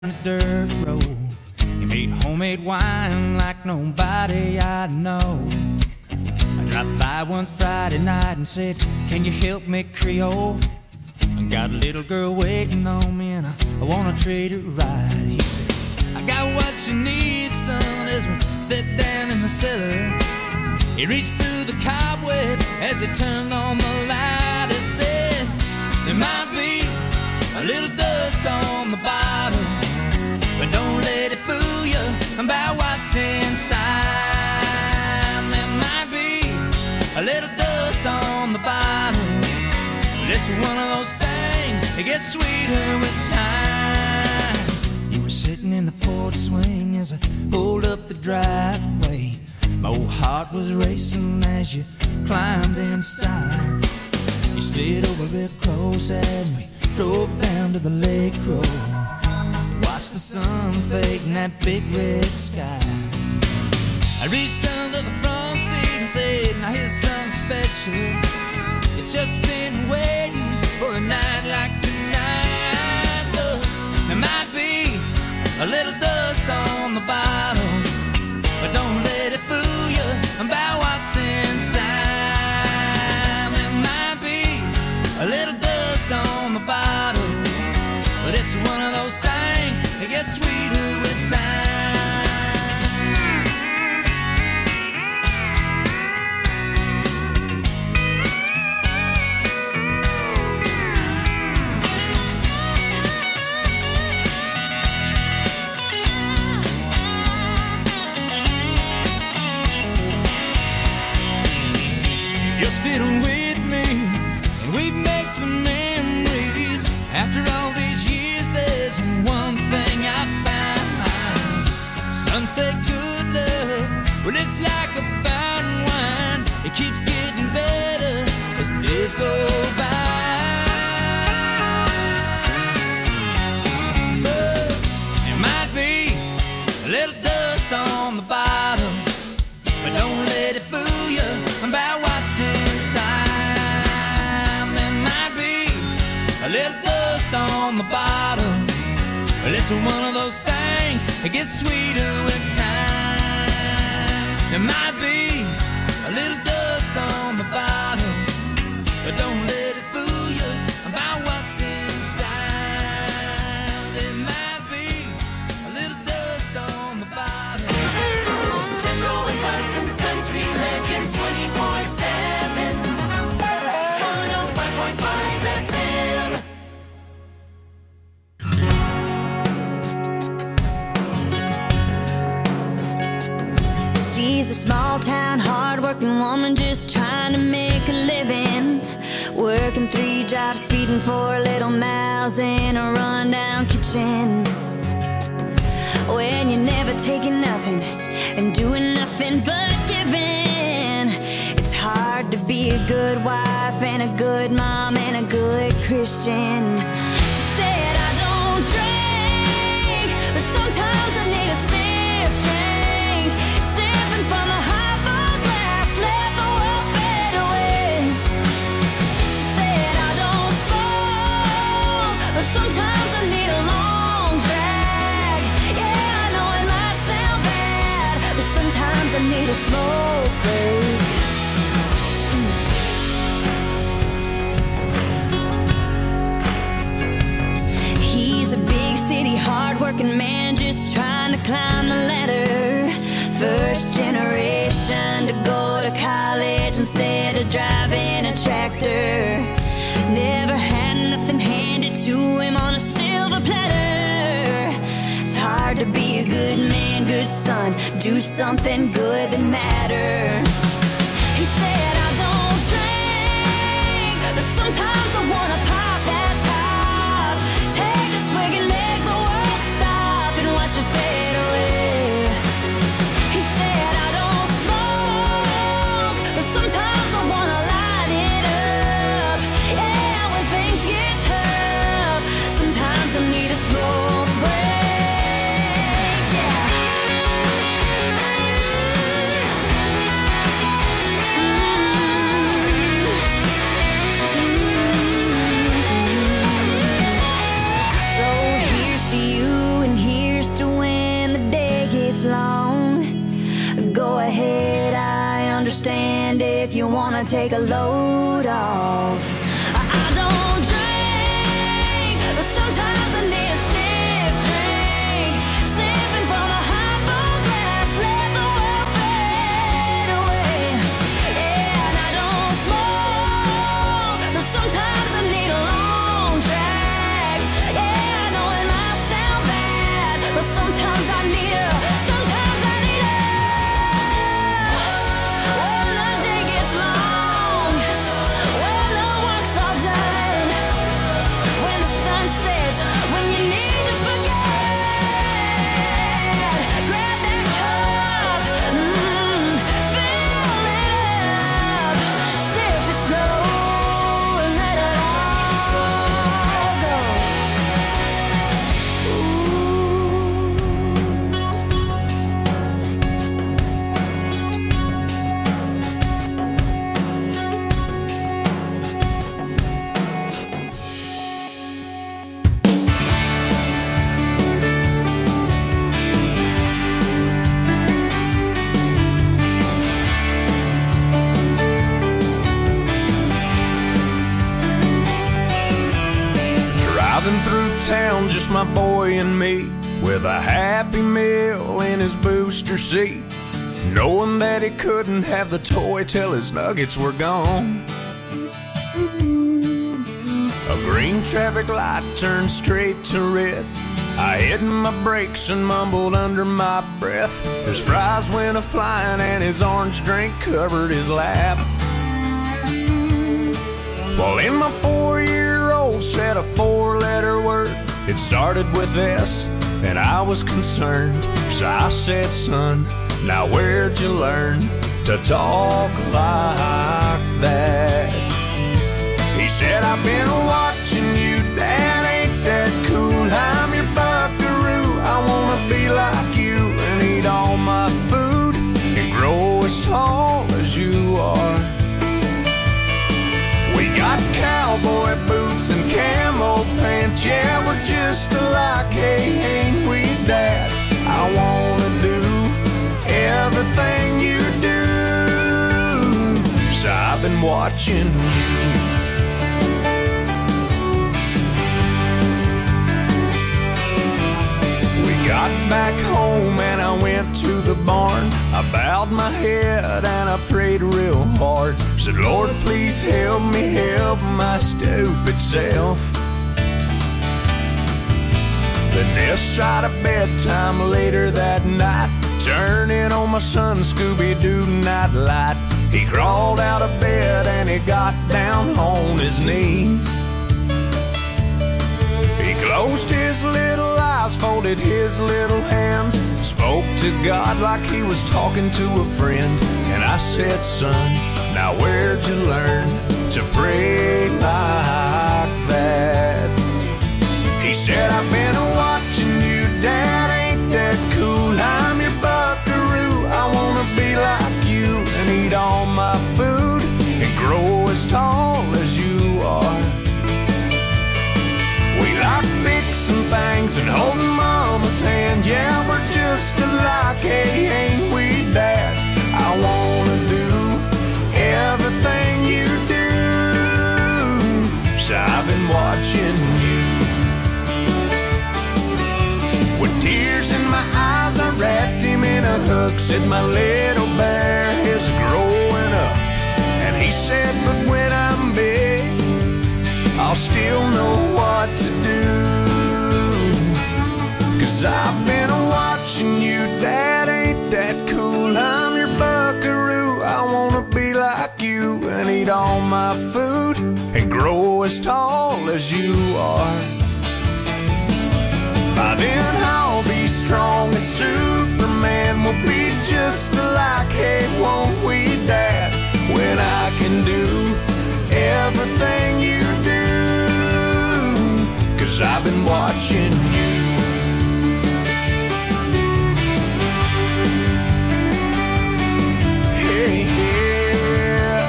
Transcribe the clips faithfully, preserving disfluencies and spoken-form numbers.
the dirt road. He made homemade wine like nobody I know. I dropped by one Friday night and said, can you help me, Creole? I got a little girl waiting on me and I, I wanna trade her right. He said, I got what you need, son, as we stepped down in the cellar. He reached through the cobweb as he turned on the light. He said, there might be a little dust on the bottom, but don't let it fool you about what's inside. There might be a little dust on the bottom, but it's one of those things that gets sweeter with time. You were sitting in the porch swing as I pulled up the driveway. My old heart was racing as you climbed inside. You slid over real close as we drove down to the lake road. Watched the sun fade in that big red sky. I reached under the front seat and said, now here's something special. It's just been waiting for a night like tonight. Look, there might be a little dust on the bottom, but don't let it fool you about what's inside. There might be a little dust on the bottom, but it's one of those things that gets sweeter with time. You're still with me, and we've made some memories. After all these years, there's one thing I found. Some say good love, well, it's like a fine wine. It keeps getting better as the days go by. But there might be a little dust on the bottom, but don't let it fool you about what's inside. There might be a little dust on the bottom, but it's one of those things that gets sweeter with time. There might be a little dust on the bottom, but don't let it fool you about what's inside. There might be a little dust on the bottom. Central Wisconsin's country legends twenty-four seven. one oh five point five F M. She's a small town, hard-working woman just trying to make a living. Working three jobs, feeding four little mouths in a rundown kitchen. When you're never taking nothing and doing nothing but giving, it's hard to be a good wife and a good mom and a good Christian. She said, I don't drink, but sometimes I need a stiff drink. Sipping from a highball glass, let the world fade away. She said, I don't smoke, but sometimes I need a long drag. Yeah, I know it might sound bad, but sometimes I need a smoke break. He's a big city, hard-working man just trying to climb the ladder. First generation to go to college instead of driving a tractor. Never had nothing handed to him on a silver platter. It's hard to be a good man, good son, do something good that matters. He said, I don't drink, but sometimes I wanna pop that top. Take a swig and make the world stop and watch it fade away. He said, I don't smoke, but sometimes I wanna light it up. Yeah, when things get tough, sometimes I need a smoke break. Yeah. Mm-hmm. this long. Go ahead, I understand if you wanna take a load off. I, I don't drink, but sometimes I need a stiff drink. Sipping from a highball glass, let the world fade away. Yeah, and I don't smoke, but sometimes I need a long drag. Yeah, I know it might sound bad, but sometimes I need a, sometimes I need a. When the day gets long, when the work's all done, when the sun sets, when you need to forget, grab that cup, mm, fill it up, sip it slow, and let it all go. Driving through town, just my boy and me, with a Happy Meal in his booster seat, knowing that he couldn't have the toy till his nuggets were gone. A green traffic light turned straight to red. I hit my brakes and mumbled under my breath. His fries went a-flying and his orange drink covered his lap. Well, in my four-year-old said a four-letter word. It started with S, and I was concerned. So I said, son, now where'd you learn to talk like that? He said, I've been watching you, Dad, ain't that cool? I'm your buckaroo, I wanna be like you and eat all my food and grow as tall as you are. We got cowboy boots and camo pants, yeah, we're just alike, hey, ain't we, Dad? I wanna do everything you do, so I've been watching you. We got back home and I went to the barn. I bowed my head and I prayed real hard. Said, Lord, please help me help my stupid self. Then this side of bedtime later that night, turning on my son Scooby-Doo nightlight. He crawled out of bed and he got down on his knees. He closed his little eyes, folded his little hands, spoke to God like he was talking to a friend. And I said, son, now where'd you learn to pray like that? He said, I've been watching you, Dad, ain't that cool? I'm your buckaroo, I wanna be like you and eat all my food and grow as tall as you are. We like fixing things and holding Mama's hand, yeah, we're just alike, hey, ain't we, Dad? I wanna do everything you do, so I've been watching you. With tears in my eyes, I wrapped him in a hug, said my little bear is growing up. And he said, but when I'm big, I'll still know what to do. Cause I've been watching you, Dad, ain't that cool? I'm your buckaroo, I wanna be like you and eat all my food and grow as tall as you are. By then I'll be strong as Superman, we'll be just alike, hey, won't we, Dad? When I can do everything you do, cause I've been watching you. Hey, yeah.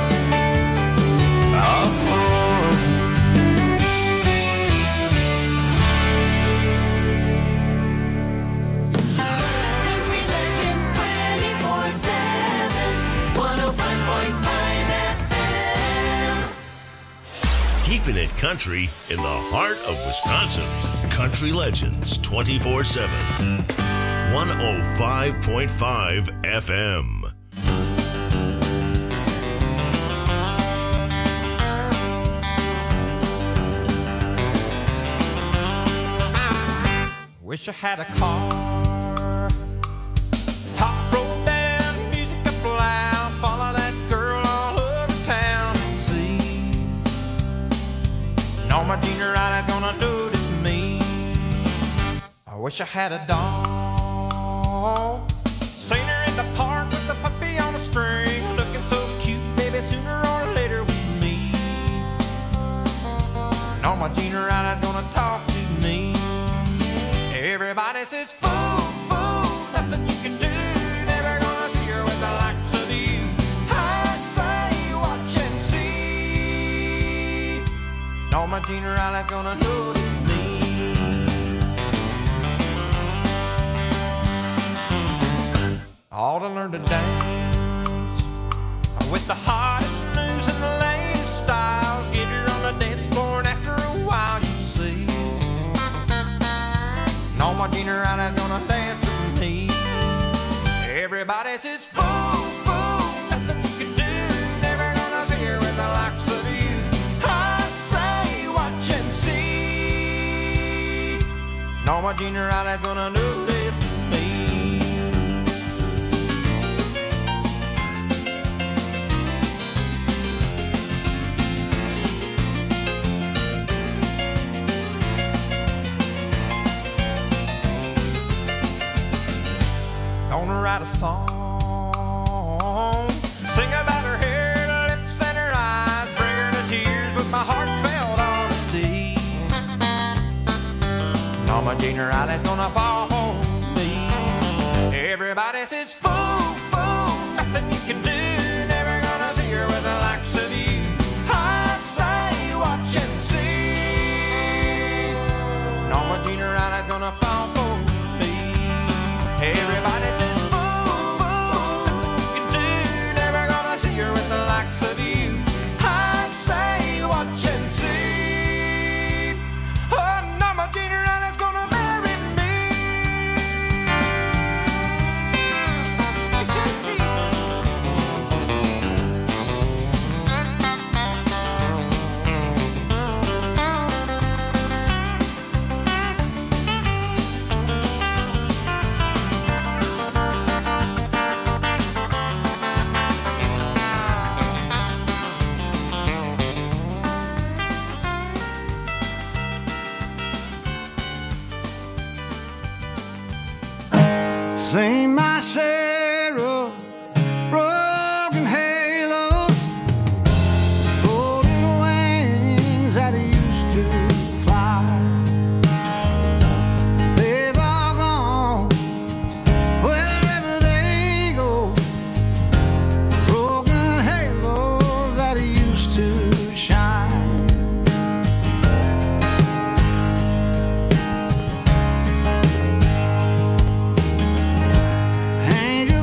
Uh-huh. country in the heart of Wisconsin. Country Legends twenty-four seven. one oh five point five F M. Wish I had a car, top rolled down, music up loud, follow that girl all over town and see. And all my junior eyes gonna notice me. I wish I had a dog, seen her in the park with a puppy on a string, looking so cute, baby, sooner or later with me. And all my junior eyes gonna talk to me. Everybody says, fool, fool, nothing you can do. Never gonna see her with the likes of you. I say, watch and see. And all my junior eyes gonna notice me. I ought to learn to dance with the hottest moves and the latest styles. Get her on the dance floor and after a while you see. All my junior eyes gonna dance with me. Everybody says, fool, fool, nothing you can do. Never gonna see her with the likes of you. I say, watch and see. And all my junior eyes gonna notice me. Gonna write a song, sing about her hair, her lips and her eyes, bring her to tears with my heartfelt honesty. And all my junior eyes gonna fall for me. Everybody says, fool, fool, nothing you can do. Never gonna see her with the likes of you. I say, watch and see. And all my junior eyes gonna fall for me. Everybody says, with the likes of you, I say, watch and see. Oh, now my junior is gonna marry me. Sing my share of broken halos, floating wings that used to fly. They've all gone wherever they go, broken halos that used to shine. Angel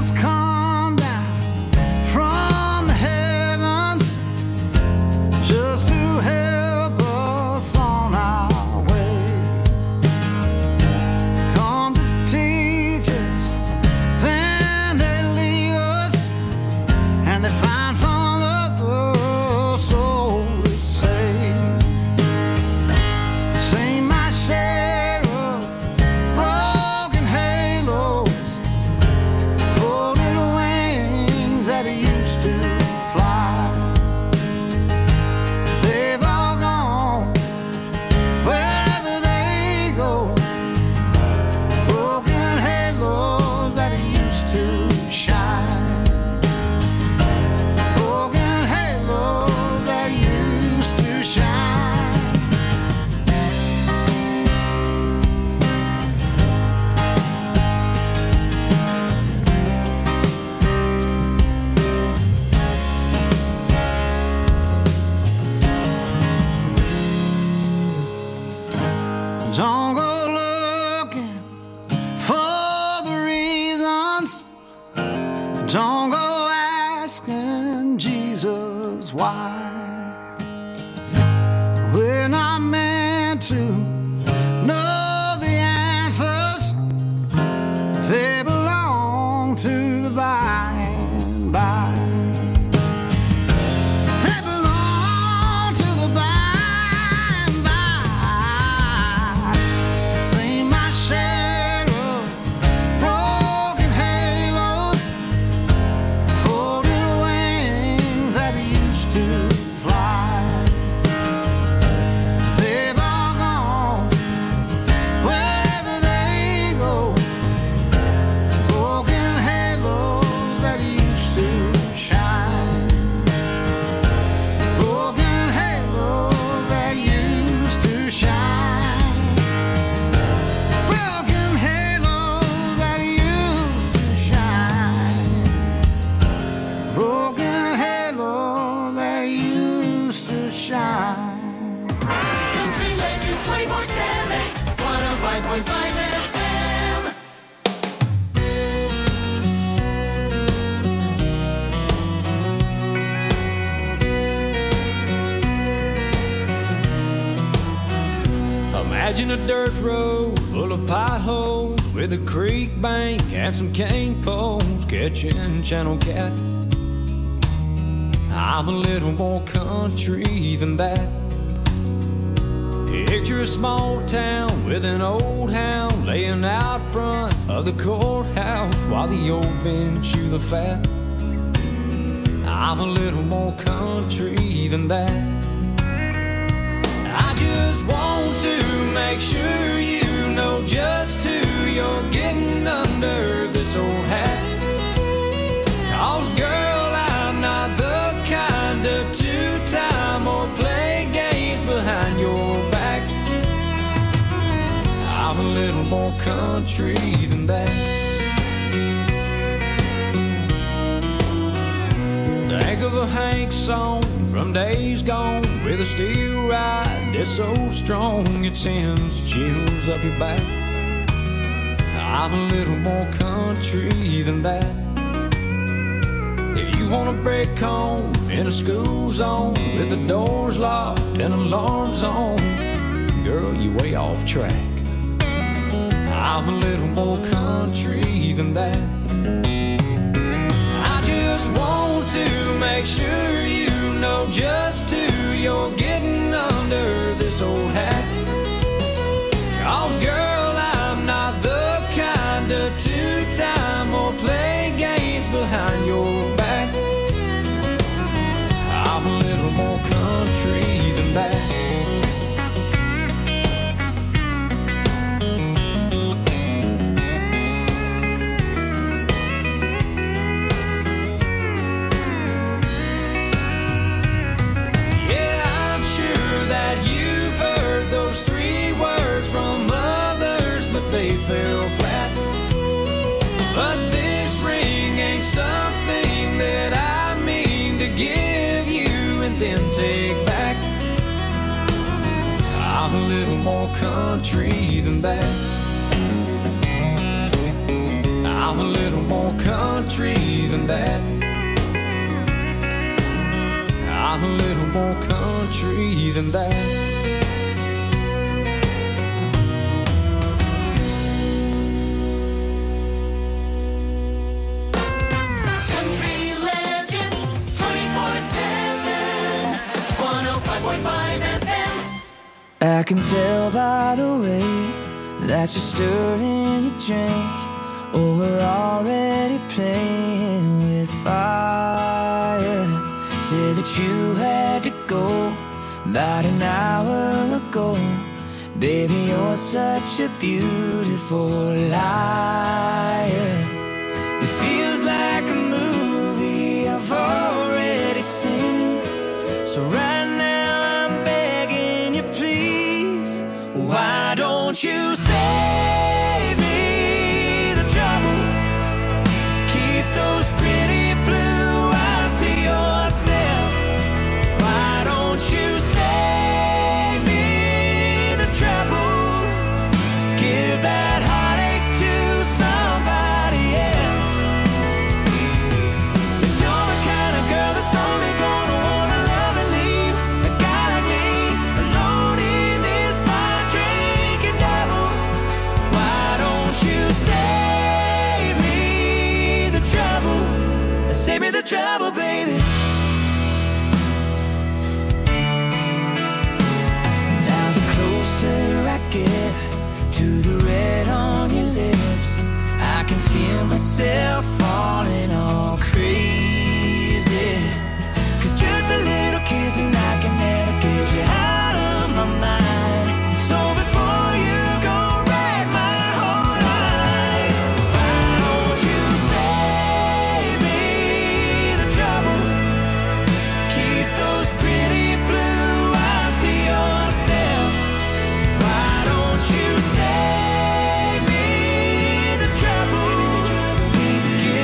dirt road full of potholes with a creek bank and some cane poles catching channel cat. I'm a little more country than that. Picture a small town with an old hound laying out front of the courthouse while the old men chew the fat. I'm a little more country than that. I just want to make sure you know just who you're getting under this old hat. 'Cause girl, I'm not the kind of two-time or play games behind your back. I'm a little more country than that. Think of a Hank song from days gone with a steel ride that's so strong it sends chills up your back. I'm a little more country than that. If you wanna break home in a school zone with the doors locked and alarms on, girl, you way off track. I'm a little more country than that. I just want to make sure you know just who you're getting under this old hat. 'Cause girl, I'm not the kind of two-time or play games behind your back. I'm a little more country than that. They fell flat. But this ring ain't something that I mean to give you and then take back. I'm a little more country than that. I'm a little more country than that. I'm a little more country than that. I can tell by the way that you're stirring your drink. Oh, we're already playing with fire. Said that you had to go about an hour ago. Baby, you're such a beautiful liar. It feels like a movie I've already seen. So right now I'm begging you, please, why don't you save me the trouble? Keep those pretty blue eyes to yourself. Why don't you save me the trouble? Give that heartache to somebody else. If you're the kind of girl that's only gonna wanna love and leave a guy like me alone in this bar drinking double, why don't you save me the trouble? Save me the trouble, baby. Now the closer I get to the red on your lips, I can feel myself falling all crazy. 'Cause just a little kiss and I can never get you out of my mind. So before you go wreck my whole life, why don't you save me the trouble? Keep those pretty blue eyes to yourself. Why don't you save me the trouble? Give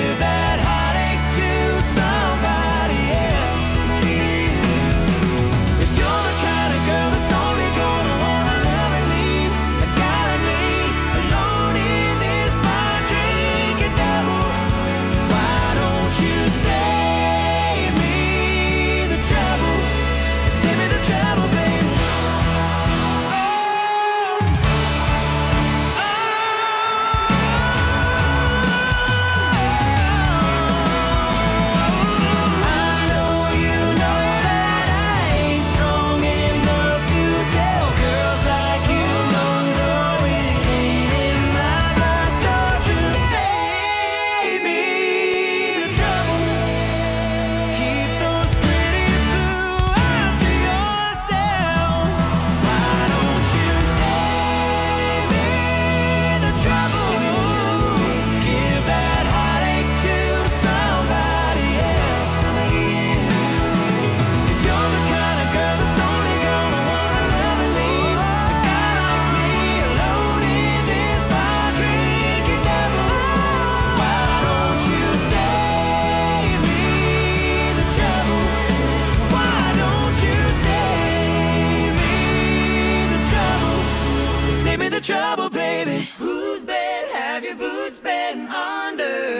have your boots been under?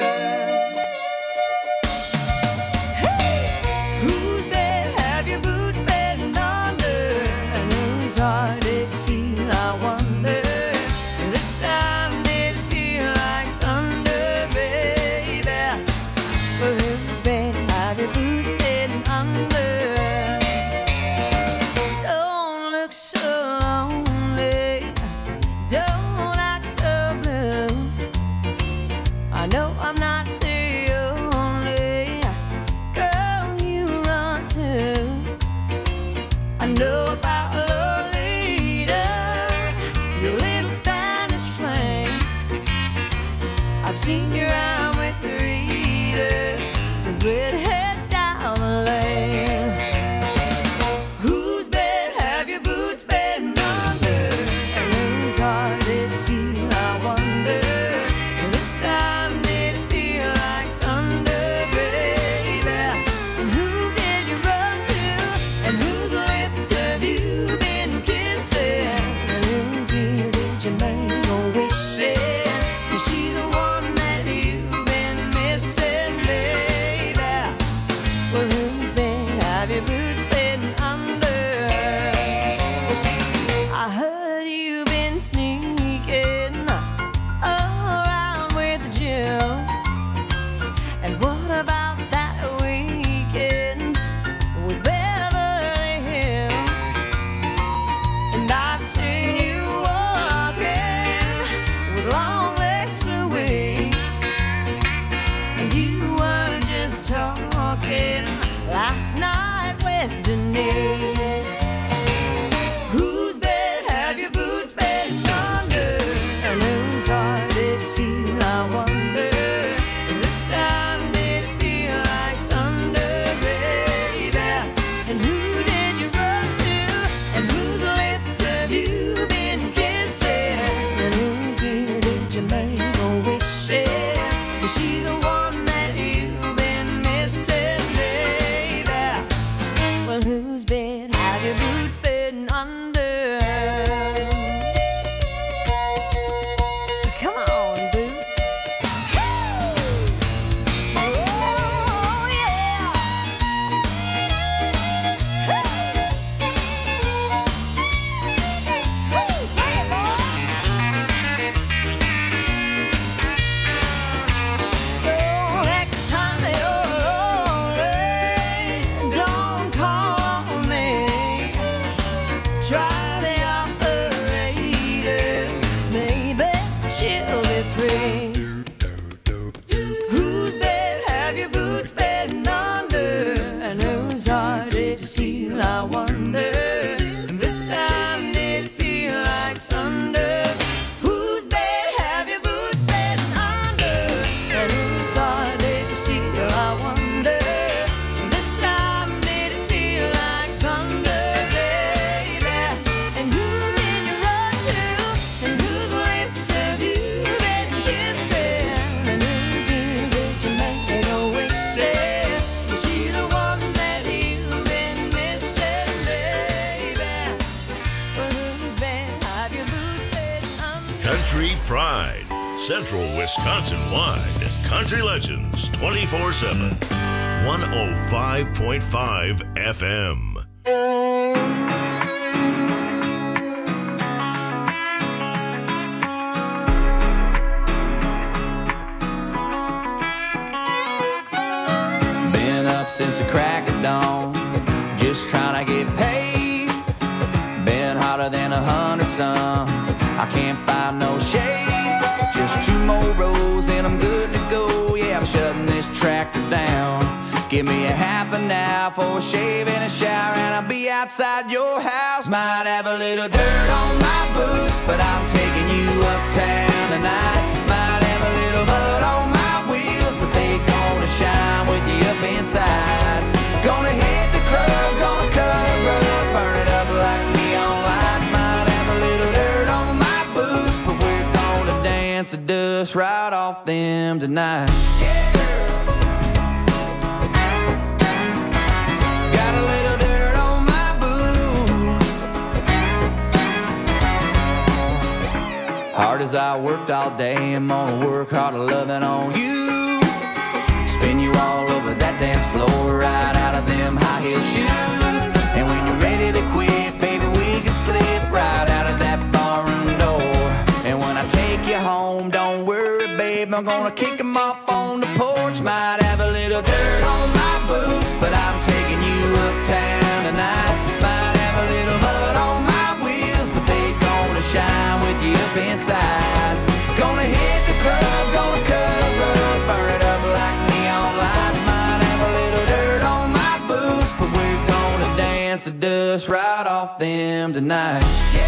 Whose bed have your boots been under? And whose heart did you steal, I wonder? This time did it feel like thunder, baby? Well, whose bed have your boots been under? Don't look so lonely, don't act so blue. I know I'm not the only girl you run to. I know about Lolita, your little Spanish flame. I've seen you around with Rita, the redhead down the lane. Whose bed have your boots been under? And whose heart did you steal, I wonder? This time did it feel like thunder, baby? And who did you run to? And whose lips have you been kissing? And whose ear did you make a wish in? Is she the one that you've been missing, baby? Well, whose bed have your boots been under? I heard you've been sneaking around with Jill. And what about that weekend with Beverly Hills? And I've seen you walking with long legs Louise. And you weren't just talking last night with Denise. Whose bed have your boots been under? And whose heart did you steal, I wonder? This time did it feel like thunder, baby? And who did you run to? And whose lips have you been kissing? And whose ear did you make a wish in? Is she the one that you've been missing, baby? Well, whose bed have your boots been under? Come on, boots. Oh, yeah. Hey, boys. So next time that you're lonely, don't call me. Try the operator, maybe she'll be free. Whose bed have your boots been under? And whose heart did you steal, I wonder? And this time did it feel like thunder? Whose bed have your boots been under? And whose heart did you steal, I wonder? This time did it feel like thunder, baby? And who did you run to? And whose lips have you been kissing? And whose ear did you make a wish in? Is she the one that you've been missing, baby? Well, whose bed have your boots been under? Country Pride, Central Wisconsin wide. Country Legends twenty-four seven. one oh five point five F M. Been up since the crack of dawn, just trying to get paid. Been hotter than a hundred suns, I can't find no shade. Just two more rows and I'm good to go. Yeah, I'm shutting this tractor down. Give me a half an hour for a shave and a shower, and I'll be outside your house. Might have a little dirt on my boots, but I'm taking you uptown tonight. Might have a little mud on my wheels, but they gonna shine with you up inside. Gonna hit the club, gonna cut a rug, burn it up like neon lights. Might have a little dirt on my boots, but we're gonna dance the dust right off them tonight. Yeah. Got a little dirt on my boots. Hard as I worked all day, I'm gonna work harder loving on you. Spin you all over that dance floor, right out of them high heel shoes. And when you're ready to quit, baby, we can slip right out of that barroom door. And when I take you home, don't worry, babe, I'm gonna kick them off on the porch. Might have a little dirt on my boots, but I'm taking you uptown tonight. Might have a little mud on my wheels, but they gonna shine with you up inside. Gonna hit the club, gonna cut a rug, burn it up like neon lights. Might have a little dirt on my boots, but we're gonna dance the dust right off them tonight. Yeah.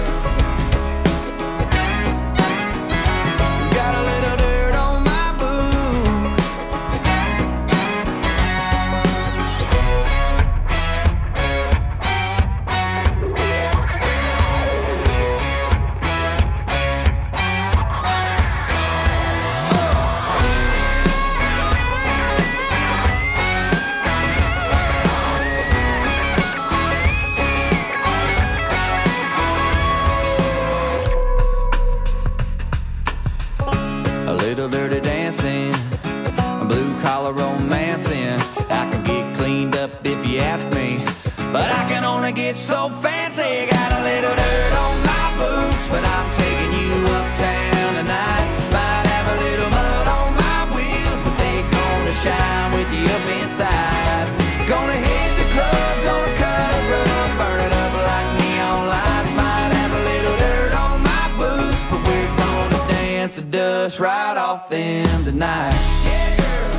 Dirty dancing, blue collar romancing. I can get cleaned up if you ask me, but I can only get so fancy. Got a little dirt on my boots, but I'm taking you uptown tonight. Might have a little mud on my wheels, but they gonna shine with you up inside. Gonna hit the club, gonna cut a rug, burn it up like neon lights. Might have a little dirt on my boots, but we're gonna dance the dust right off them tonight. Yeah, girl.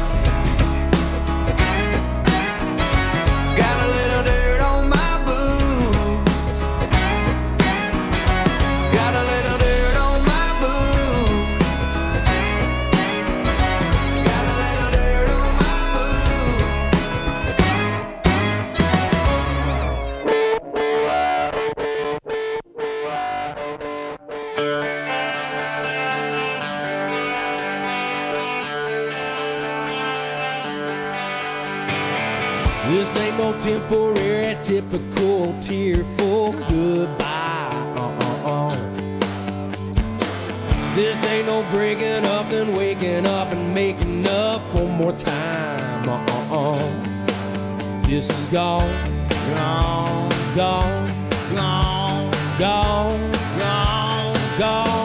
Got a little dirt on my boots. Got a little dirt on my boots. Got a little dirt on my This ain't no temporary, typical tearful goodbye. Uh-uh-uh. This ain't no breaking up and waking up and making up one more time. Uh-uh-uh. This is gone, gone, gone, gone, gone, gone, gone.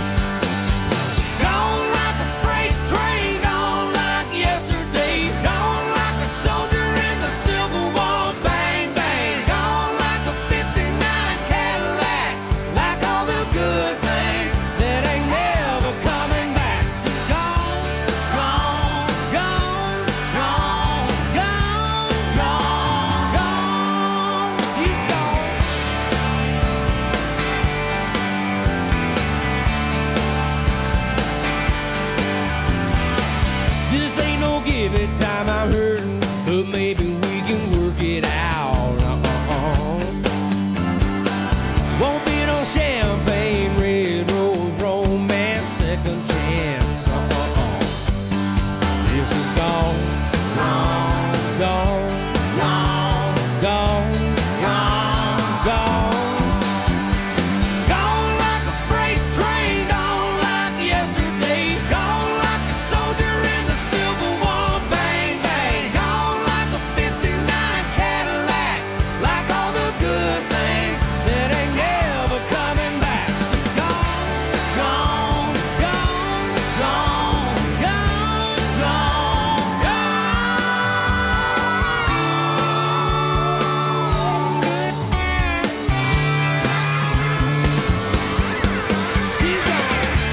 Gone like a freight train, gone like yesterday, gone like a soldier in the Civil War. Bang, bang, gone like a fifty-nine Cadillac, like all the good things that ain't never coming back. Gone, gone, gone, gone, gone, gone, gone. She's gone. This ain't no give it time, I'm hurting, but maybe we can work it out. Uh-uh. Won't be no champagne, red rose, romance, second chance. Uh-uh. This is gone, gone, gone, gone, gone, gone, gone. Gone like a freight train, gone like yesterday, gone like a soldier in the Civil War. Bang, bang, gone like a fifty-nine Cadillac, like all the good things that ain't never coming back. Gone, gone, gone, gone, gone, gone, gone. She's gone.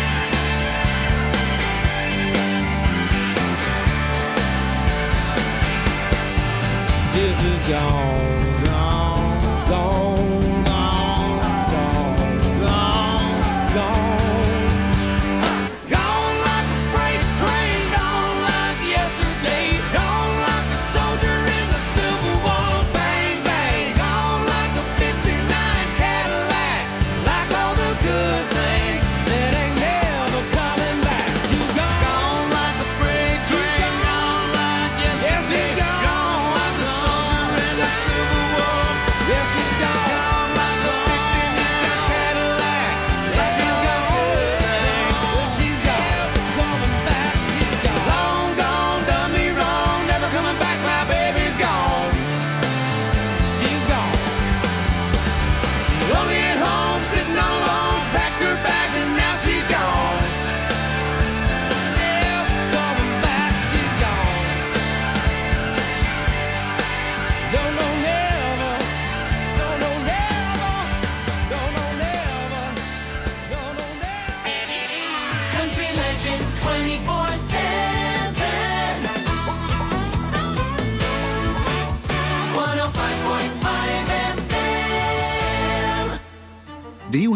This is gone, gone, gone, gone, gone, gone, gone. Gone like a freight train, gone like yesterday, gone like a soldier in the Civil War. Bang, bang, gone like a fifty-nine Cadillac, like all the good things that ain't never coming back. You gone, gone like a freight train, gone like yesterday, gone like a soldier in the Civil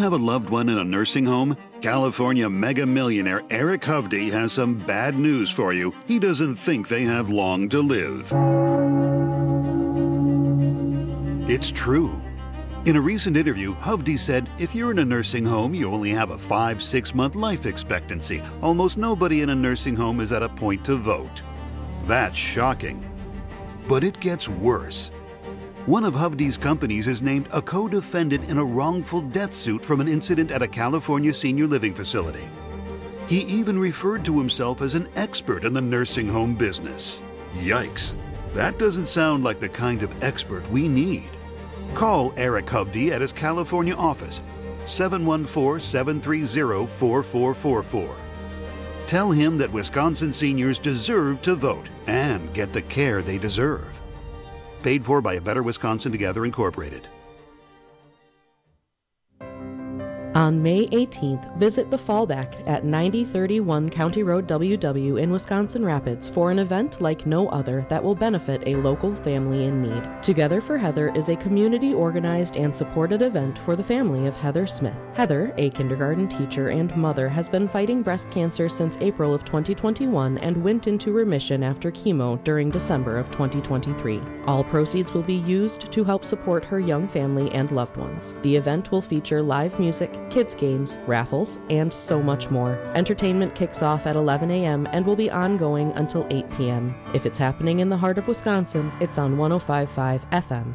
have a loved one in a nursing home? California mega millionaire Eric Hovde has some bad news for you. He doesn't think they have long to live. It's true. In a recent interview, Hovde said, if you're in a nursing home, you only have a five, six month life expectancy. Almost nobody in a nursing home is at a point to vote. That's shocking. But it gets worse. One of Hovde's companies is named a co-defendant in a wrongful death suit from an incident at a California senior living facility. He even referred to himself as an expert in the nursing home business. Yikes. That doesn't sound like the kind of expert we need. Call Eric Hovde at his California office, seven one four, seven three zero, four four four four. Tell him that Wisconsin seniors deserve to vote and get the care they deserve. Paid for by A Better Wisconsin Together, Incorporated. On May eighteenth, visit The Fallback at ninety thirty-one County Road W W in Wisconsin Rapids for an event like no other that will benefit a local family in need. Together for Heather is a community-organized and supported event for the family of Heather Smith. Heather, a kindergarten teacher and mother, has been fighting breast cancer since April of twenty twenty-one and went into remission after chemo during December of twenty twenty-three. All proceeds will be used to help support her young family and loved ones. The event will feature live music, kids games, raffles, and so much more. Entertainment kicks off at eleven a.m. and will be ongoing until eight p.m. If it's happening in the heart of Wisconsin, it's on one oh five point five F M.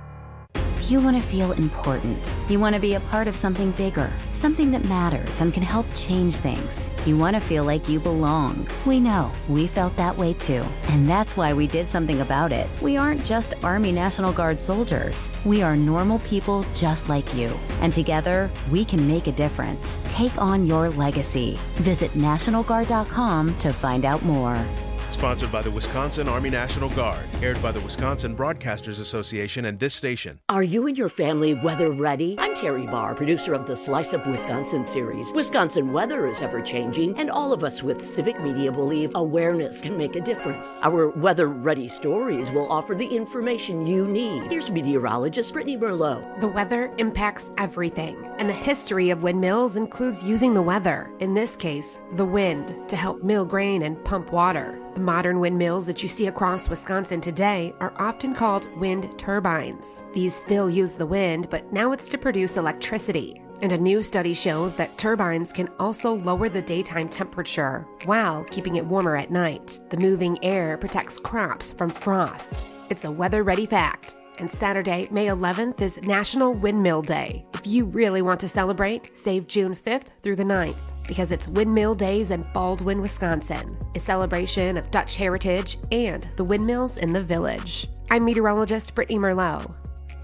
You want to feel important. You want to be a part of something bigger, something that matters and can help change things. You want to feel like you belong. We know. We felt that way too. And that's why we did something about it. We aren't just Army National Guard soldiers. We are normal people just like you. And together, we can make a difference. Take on your legacy. Visit National Guard dot com to find out more. Sponsored by the Wisconsin Army National Guard. Aired by the Wisconsin Broadcasters Association and this station. Are you and your family weather ready? I'm Terry Barr, producer of the Slice of Wisconsin series. Wisconsin weather is ever changing, and all of us with civic media believe awareness can make a difference. Our weather ready stories will offer the information you need. Here's meteorologist Brittany Merlot. The weather impacts everything, and the history of windmills includes using the weather, in this case, the wind, to help mill grain and pump water. The modern windmills that you see across Wisconsin today are often called wind turbines. These still use the wind, but now it's to produce electricity. And a new study shows that turbines can also lower the daytime temperature while keeping it warmer at night. The moving air protects crops from frost. It's a weather-ready fact. And Saturday, May eleventh is National Windmill Day. If you really want to celebrate, save June fifth through the ninth. Because it's Windmill Days in Baldwin, Wisconsin, a celebration of Dutch heritage and the windmills in the village. I'm meteorologist Brittany Merlot.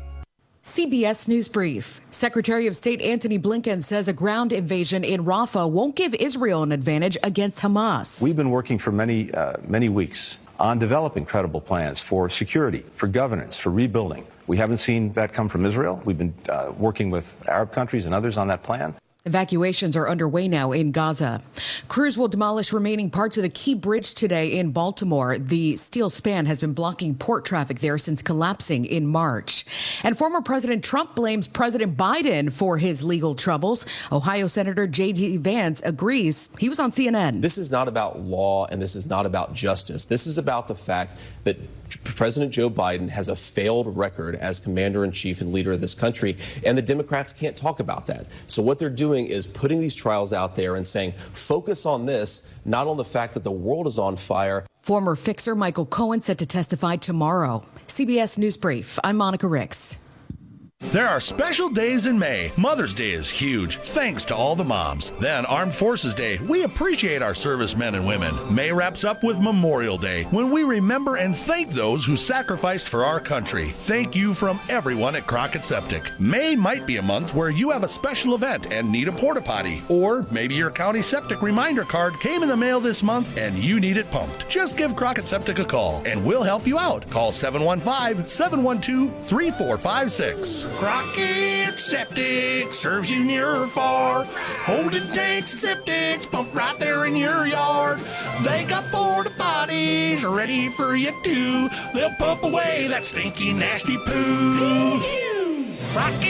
C B S News Brief. Secretary of State Antony Blinken says a ground invasion in Rafah won't give Israel an advantage against Hamas. We've been working for many, uh, many weeks on developing credible plans for security, for governance, for rebuilding. We haven't seen that come from Israel. We've been uh, working with Arab countries and others on that plan. Evacuations are underway now in Gaza. Crews will demolish remaining parts of the Key Bridge today in Baltimore. The steel span has been blocking port traffic there since collapsing in March. And former President Trump blames President Biden for his legal troubles. Ohio Senator J D Vance agrees. He was on C N N. This is not about law, and this is not about justice. This is about the fact that President Joe Biden has a failed record as commander-in-chief and leader of this country, and the Democrats can't talk about that. So what they're doing is putting these trials out there and saying, focus on this, not on the fact that the world is on fire. Former fixer Michael Cohen set to testify tomorrow. C B S News Brief. I'm Monica Ricks. There are special days in May. Mother's Day is huge, thanks to all the moms. Then Armed Forces Day. We appreciate our servicemen and women. May wraps up with Memorial Day, when we remember and thank those who sacrificed for our country. Thank you from everyone at Crockett Septic. May might be a month where you have a special event and need a porta potty. Or maybe your county septic reminder card came in the mail this month and you need it pumped. Just give Crockett Septic a call and we'll help you out. Call seven one five, seven one two, three four five six. Crockett Septic serves you near or far. Holding tanks and septics pumped right there in your yard. They got porta potties ready for you too. They'll pump away that stinky, nasty poo. Crockett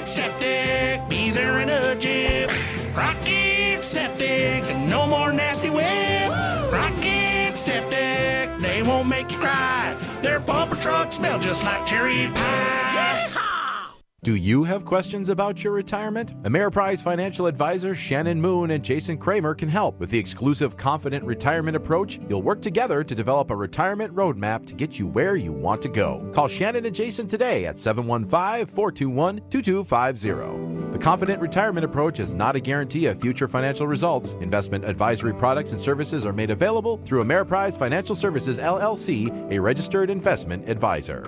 Rocket Septic, be there in a jiff. Rocket Septic, no more nasty whip. Rocket Septic, they won't make you cry. Their bumper trucks smell just like cherry pie. Do you have questions about your retirement? Ameriprise financial advisors Shannon Moon and Jason Kramer can help. With the exclusive Confident Retirement Approach, you'll work together to develop a retirement roadmap to get you where you want to go. Call Shannon and Jason today at seven one five, four two one, two two five zero. The Confident Retirement Approach is not a guarantee of future financial results. Investment advisory products and services are made available through Ameriprise Financial Services, L L C, a registered investment advisor.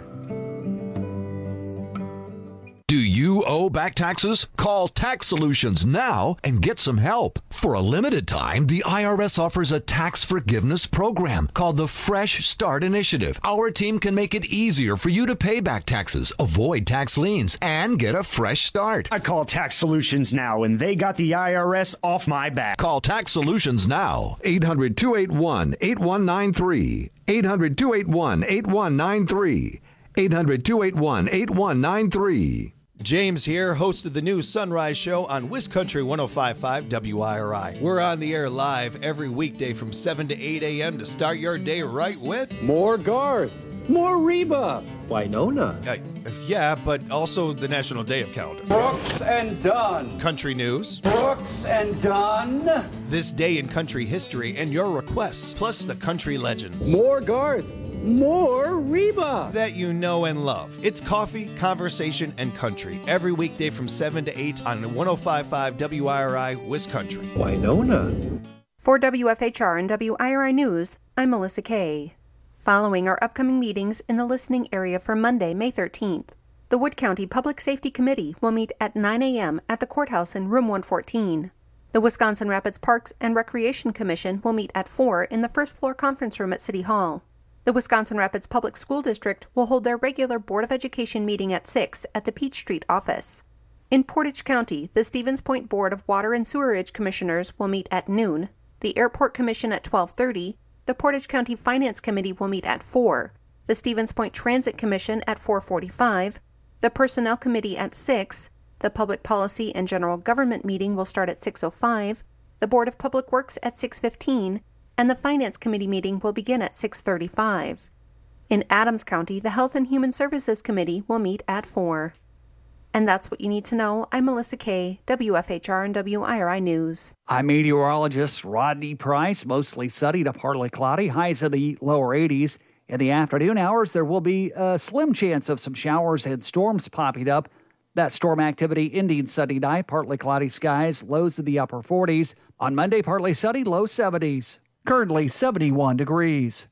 Do you owe back taxes? Call Tax Solutions now and get some help. For a limited time, the I R S offers a tax forgiveness program called the Fresh Start Initiative. Our team can make it easier for you to pay back taxes, avoid tax liens, and get a fresh start. I call Tax Solutions now, and they got the I R S off my back. Call Tax Solutions now. eight hundred, two eight one, eight one nine three. eight hundred, two eight one, eight one nine three. eight hundred, two eight one, eight one nine three. James here, host of the new Sunrise Show on WisCountry one oh five point five W I R I. We're on the air live every weekday from seven to eight a.m. to start your day right with more Garth, more Reba, Winona. Uh, yeah, but also the National Day of Calendar. Brooks and Dunn. Country news. Brooks and Dunn. This day in country history and your requests, plus the country legends. More Garth. More Reba that you know and love. It's coffee, conversation, and country every weekday from seven to eight on one oh five point five W I R I WisCountry. Winona. For W F H R and W I R I News, I'm Melissa Kay. Following our upcoming meetings in the listening area for Monday, May thirteenth, the Wood County Public Safety Committee will meet at nine a.m. at the courthouse in room one fourteen. The Wisconsin Rapids Parks and Recreation Commission will meet at four in the first floor conference room at City Hall. The Wisconsin Rapids Public School District will hold their regular Board of Education meeting at six at the Peach Street office. In Portage County, the Stevens Point Board of Water and Sewerage Commissioners will meet at noon, the Airport Commission at twelve thirty, the Portage County Finance Committee will meet at four, the Stevens Point Transit Commission at four forty-five, the Personnel Committee at six, the Public Policy and General Government meeting will start at six oh five, the Board of Public Works at six fifteen, and the Finance Committee meeting will begin at six thirty-five. In Adams County, the Health and Human Services Committee will meet at four. And that's what you need to know. I'm Melissa Kay, W F H R and W I R I News. I'm meteorologist Rodney Price. Mostly sunny to partly cloudy, highs in the lower eighties. In the afternoon hours, there will be a slim chance of some showers and storms popping up. That storm activity ending Sunday night, partly cloudy skies, lows in the upper forties. On Monday, partly sunny, low seventies. Currently seventy-one degrees.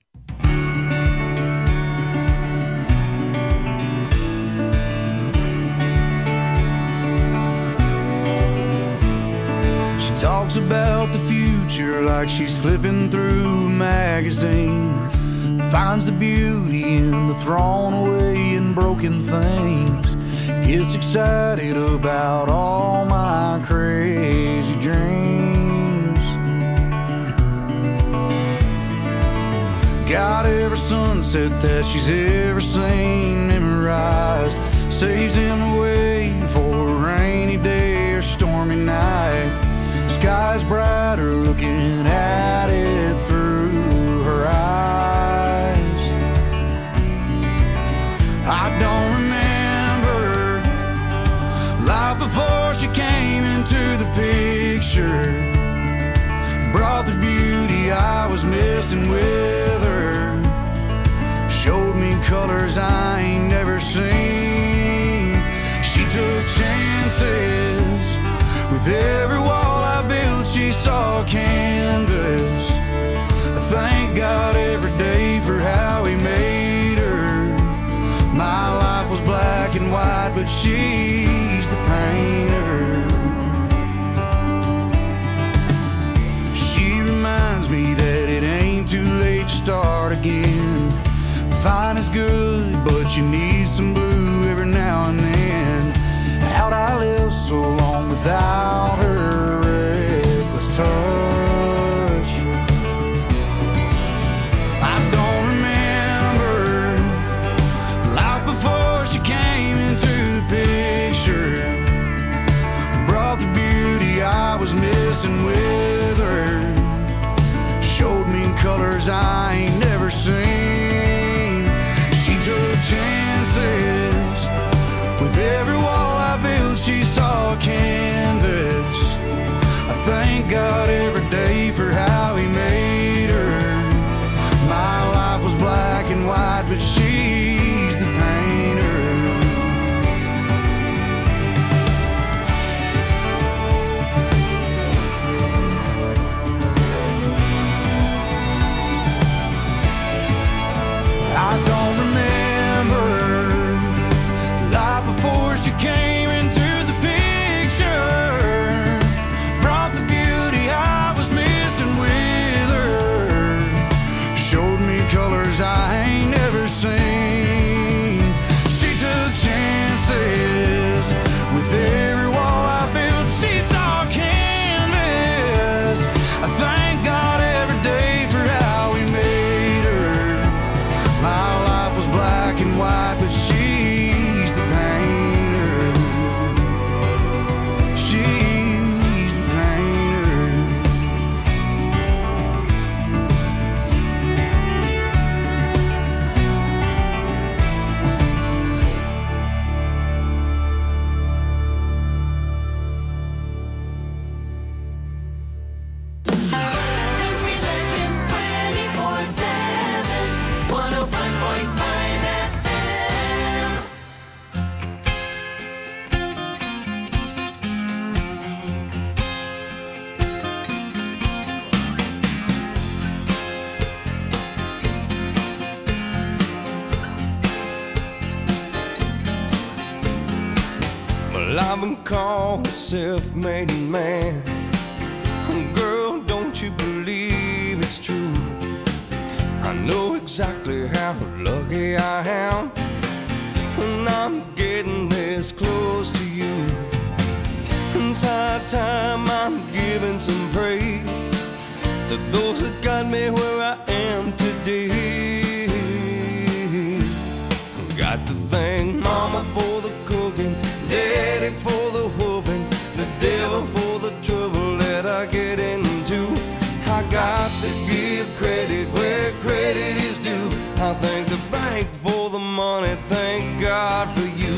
She talks about the future like she's flipping through a magazine. Finds the beauty in the thrown away and broken things. Gets excited about all my crazy dreams. Got every sunset that she's ever seen memorized. Saves him away for a rainy day or stormy night. Sky's brighter looking at it through her eyes. I don't remember life before she came into the picture. Brought the beauty I was missing with her. Showed me colors I ain't never seen. She took chances. With every wall I built she saw canvas. I thank God every day for how he made her. My life was black and white, but she's the painter. Reminds me that it ain't too late to start again. Fine is good, but you need some blue every now and then. How'd I live so long without her reckless touch? I don't remember life before she came into the picture. colors I ain't never seen. She took chances. With every wall I built, she saw a canvas. I thank God every day for how he made her. My life was black and white, but she's the painter. I don't remember life before she came into the picture. Brought the beauty I was missing with her. Showed me colors I ain't never seen. She took chances. With every wall I built, she saw a canvas. I thank God every day for how he made her. My life was black and white, but she's the painter. She's the painter. Country Legends twenty-four seven, one oh five point five F M. Well, I've been called a self-made man. Girl, don't you believe it's true? I know exactly how lucky I am when I'm getting this close to you. It's high time I'm giving some praise to those that got me where I am today. Got to thank Mama for the cooking, Daddy for the whooping, the devil for the trouble that I get into. I got to give credit where credit is due. I thank the bank for the money, thank God for you.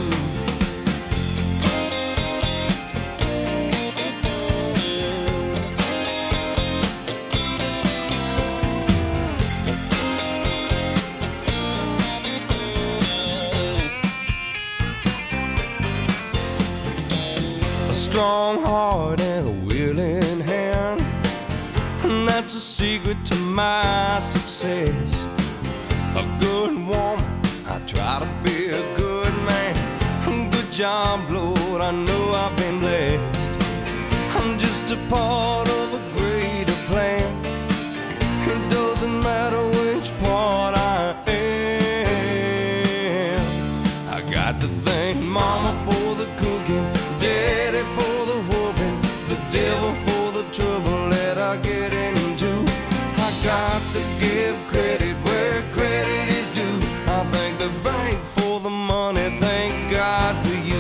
A strong heart and a willing hand, and that's a secret to my success. A good woman, I try to be a good man. Good job, Lord, I know I've been blessed. I'm just a part of a greater plan. It doesn't matter which part I am. I got to thank Mama for the cooking, Daddy for the whooping, the devil for the trouble that I get into. I got to give credit where credit is due. I thank the bank for the money, thank God for you.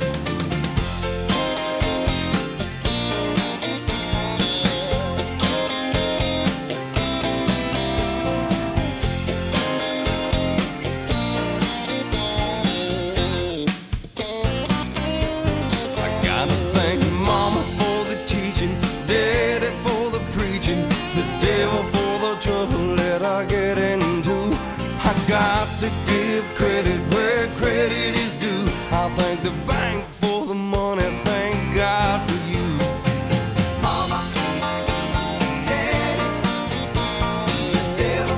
I gotta thank Mama for the teaching, Daddy for the preaching, the devil for the trouble that I get into. I got to give credit where credit is due. I thank the bank for the money, thank God for you. Mama, Daddy, the devil.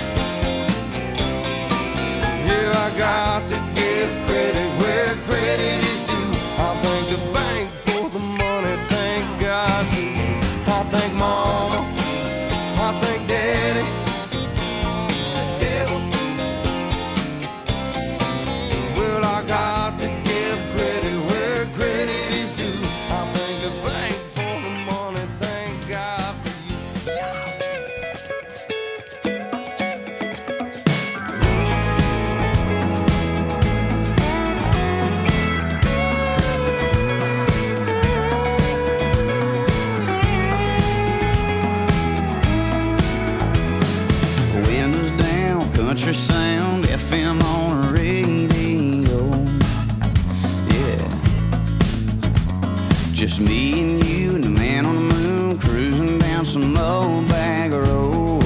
Yeah, I got to give credit where credit is due. I thank the bank for the money, thank God for you. I thank Mama, I thank Daddy, the devil. country sound F M on the radio. Yeah, just me and you and the man on the moon cruising down some old bag road.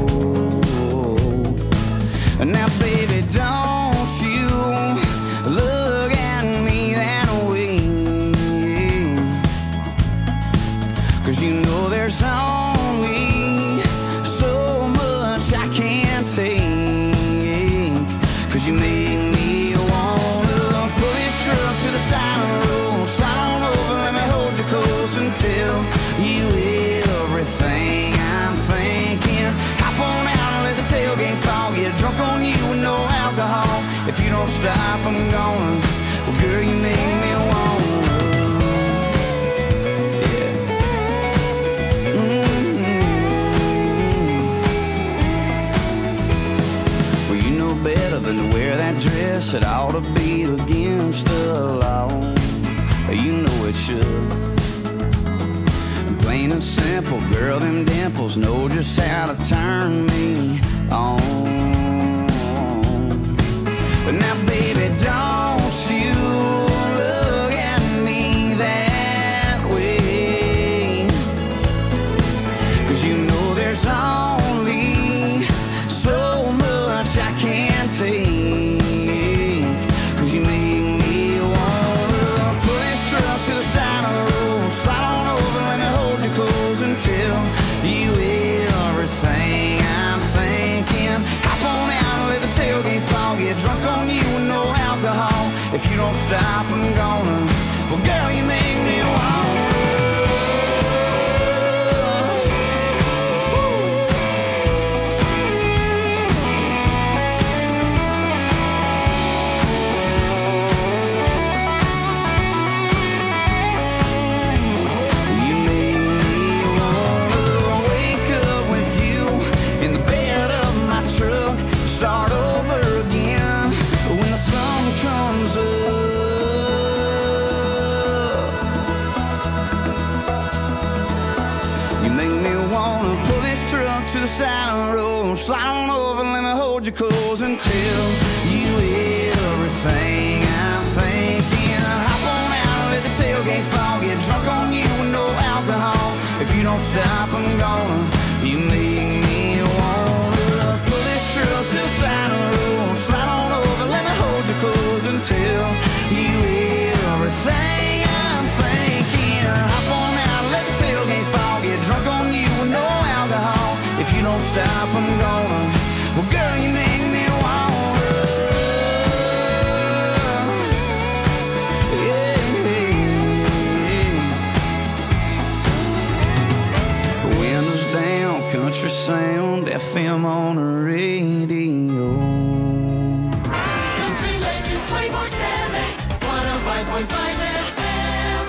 Now baby, don't you look at me that way, 'cause you know there's only so much I can take, 'cause you make me wanna pull this truck to the side of the road, slide on over, let me hold you close and tell you everything I'm thinking. Hop on out and let the tailgate fall, get drunk on you with no alcohol. If you don't stop, I'm gonna, well girl, you make me wanna. Better than to wear that dress, it ought to be against the law. You know it should. Plain and simple, girl, them dimples know just how to turn me on. But now, baby, don't you look at me that way, 'cause you know there's only so much I can't take, 'cause you make me wanna pull this truck to the side of the road, slide on over, let me hold you close and tell you everything I'm thinking. Hop on out and let the tailgate fall, get drunk on you with no alcohol. If you don't stop, I'm gonna, well girl, you make me wanna. Start over again when the sun comes up. You make me wanna pull this truck to the side of the road, slide on over, let me hold you close and tell you everything I'm thinking. Hop on out and let the tailgate fall, get drunk on you with no alcohol. If you don't stop, I'm gonna, you make me wanna pull this truck to the side of the road, slide on over, let me hold you close and tell you everything I'm thinking. Hop on out, let the tailgate fall, get drunk on you with no alcohol. If you don't stop, I'm gonna, well girl, you make me wanna. Yeah, yeah. Windows down, country sound, F M on the radio. Country Legends twenty-four seven, one oh five point five F M.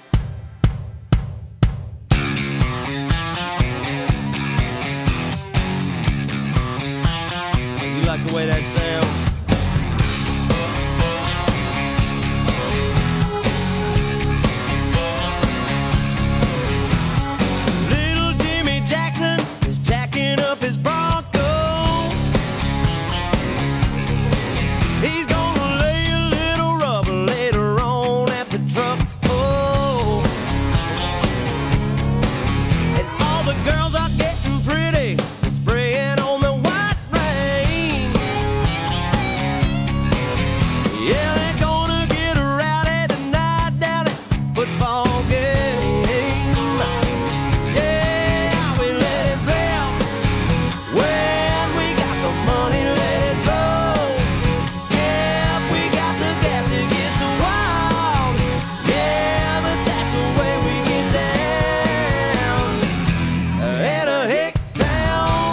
You like the way that sounds? Little Jimmy Jackson is jacking up his Bronco. He's gonna lay a little rubber later on at the truck. Oh, and all the girls are getting pretty, spraying on the white rain. Yeah, they're gonna get rowdy tonight down at the football game. Yeah, we let it rip. When we got the money, let it roll. Yeah, if we got the gas, it gets wild. Yeah, but that's the way we get down. At a hick town.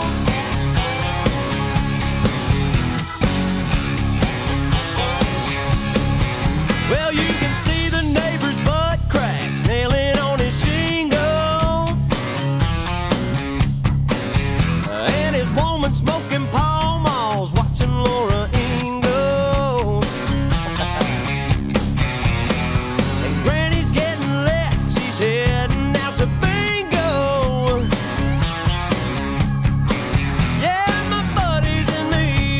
Well, you can see the neighbor's butt crack, nailing on his shingles. And his woman smoking Pall Malls, watching Laura Ingalls. And Granny's getting lit, she's heading out to bingo. Yeah, my buddies in the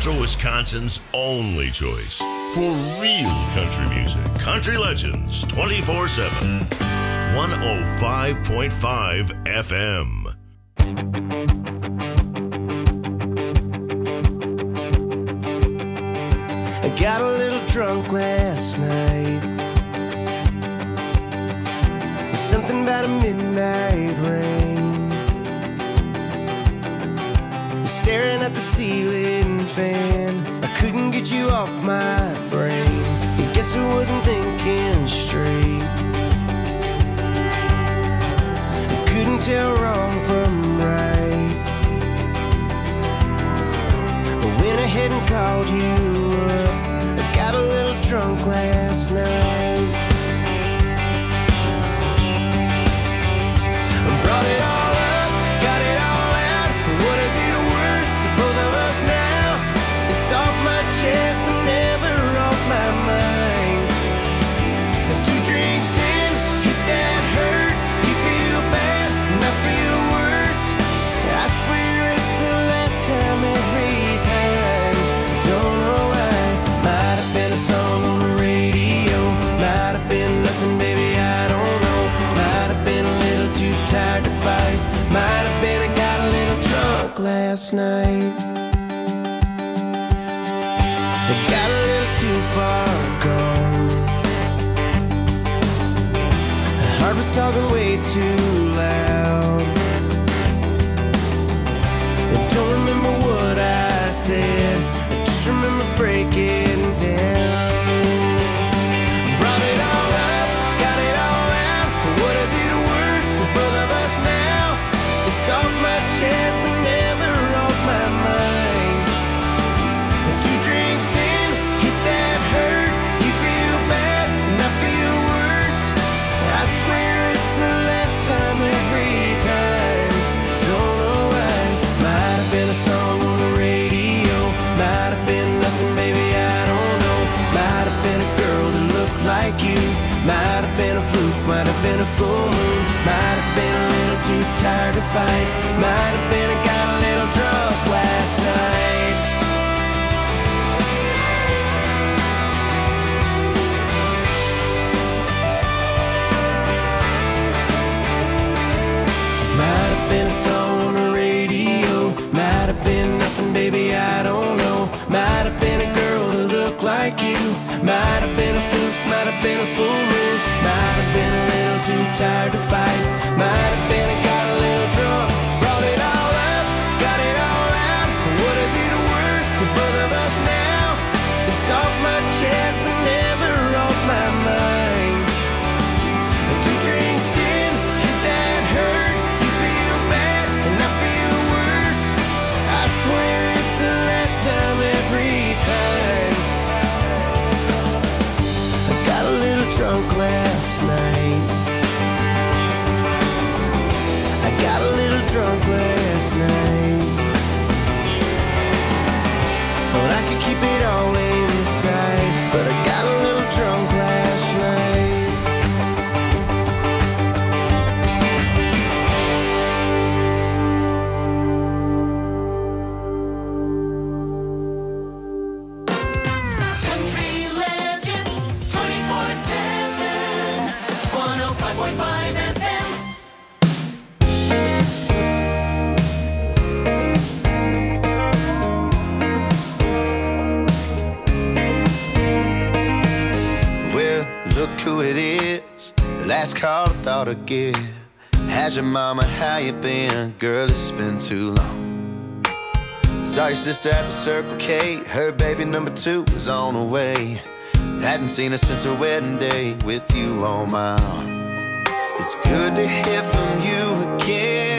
Central Wisconsin's only choice for real country music. Country Legends twenty-four seven. one oh five point five F M. I got a little drunk last night. Something about a midnight rain. Staring at the ceiling fan, I couldn't get you off my brain. I guess I wasn't thinking straight. I couldn't tell wrong from right. I went ahead and called you up. I got a little drunk last night. I brought it all up, got it all out. What is it worth to both of us now? It's off my chest but never off my mind. Two drinks in, hit that hurt. You feel bad and I feel worse. I swear it's the last time every time. Don't know why. Might have been a song on the radio. Might have been nothing, baby, I don't know. Might have been a little too tired to fight. Might have been I got a little drunk last night. I got a little too far gone. My heart was talking way too loud. I don't remember what I said, I just remember breaking down. Brought it all up, got it all out. What is it worth to both of us now? It's off my chest but never off my mind. Two drinks in, hit that hurt. You feel bad and I feel worse. I swear it's the last time every time. Don't know why. Might have been a song on the radio. Might have been nothing, baby, I don't know. Might have been a girl that looked like you. Might have been a fluke, might have been a full moon. Might have been a little too tired to fight. Might have been I got a little drunk last night. Might have been a song on the radio. Might have been nothing, baby, I don't know. Might have been a girl that looked like you. Might have been a fluke, might have been a full moon. Might have been a little too tired to fight. Might have been I got a little drunk. Brought it all up, got it all out. What is it worth to both of us now? It's off my chest but never off my mind. Two drinks in, hit that hurt. You feel bad and I feel worse. I swear it's the last time every time. I got a little drunk last night. I got a little drunk last night. Thought I could keep it all inside, but I got a little drunk last night. Country Legends twenty-four seven. one oh five point five F M. Well, look who it is. Last call I thought I'd get. How's your mama, how you been? Girl, it's been too long. Saw your sister at the Circle K. Her baby number two was on the way. Hadn't seen her since her wedding day with you on my arm. It's good to hear from you again.